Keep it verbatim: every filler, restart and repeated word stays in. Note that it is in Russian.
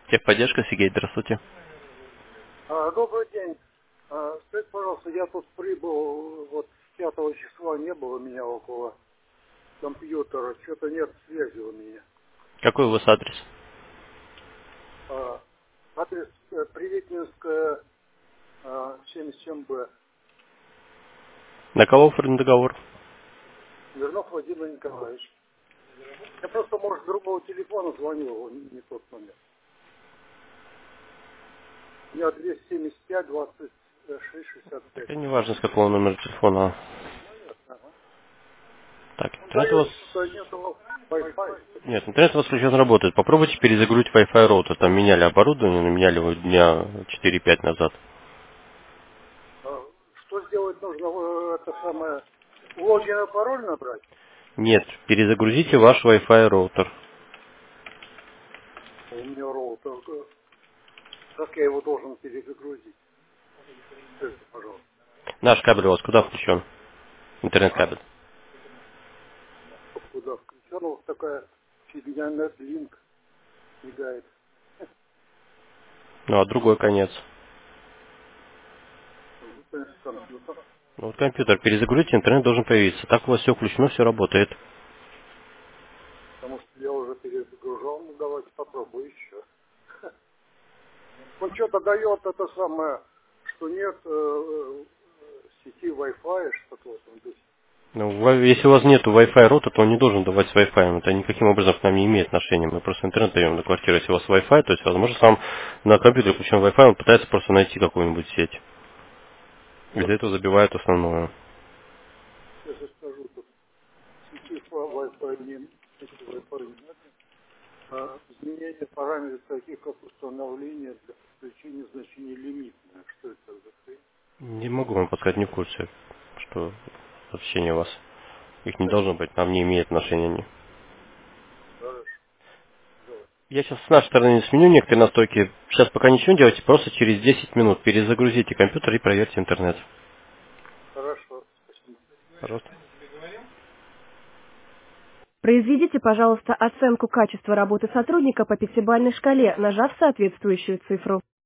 Техподдержка, Сергей, здравствуйте. А, добрый день. А, скажите, пожалуйста, я тут прибыл, вот пятого числа не было меня около компьютера, что-то нет связи у меня. Какой у вас адрес? А, адрес э, Приветнинская, а, семьдесят семь бэ. На кого оформлен договор? Вернов Владимир Николаевич. Я просто, может, с другого телефона звонил, он не тот номер. У меня двести семьдесят пять двадцать шесть шестьдесят пять. Это не важно, с какого номера телефона. Ага. Так, Он интернет у дает, вас... что нету Wi-Fi. Нет, интернет у вас сейчас работает. Попробуйте перезагрузить Wi-Fi роутер. Там меняли оборудование, но меняли его дня четыре-пять назад. А, что сделать нужно? э, Это самое, логин и пароль набрать? Нет, перезагрузите ваш Wi-Fi роутер. У меня роутер. э, Как я его должен перезагрузить? Скажите, пожалуйста. Наш кабель у вас куда включен? А? Интернет-кабель. Куда включен? Вот такая фигня, NetLink мигает. Ну, а другой конец. Это компьютер. Ну, вот компьютер перезагрузите, интернет должен появиться. Так у вас все включено, все работает. Потому что я уже перезагружал. Ну, давайте попробую еще. Он что-то дает это самое, что нет э, э, сети Wi-Fi, что-то в этом духе. Ну, ва- если у вас нет Wi-Fi роутера, то он не должен давать с Wi-Fi. Это никаким образом к нам не имеет отношения. Мы просто интернет даем на квартиру. Если у вас Wi-Fi, то есть, возможно, сам на компьютере включен Wi-Fi, он пытается просто найти какую-нибудь сеть. Из-за Вот, этого забивает основную. сейчас я скажу, тут сети Wi-Fi не, сети Wi-Fi не надо. А, изменение параметров, таких как установление для подключения значений лимитное. Что это за хрень? Не могу вам подсказать, не в курсе, что сообщение у вас. Их не Так, должно быть, нам не имеет отношения они. хорошо. Давай. Я сейчас с нашей стороны сменю некоторые настройки. Сейчас пока ничего не делайте, просто через десять минут перезагрузите компьютер и проверьте интернет. Хорошо, спасибо. Пожалуйста. Произведите, пожалуйста, оценку качества работы сотрудника по пятибалльной шкале, нажав соответствующую цифру.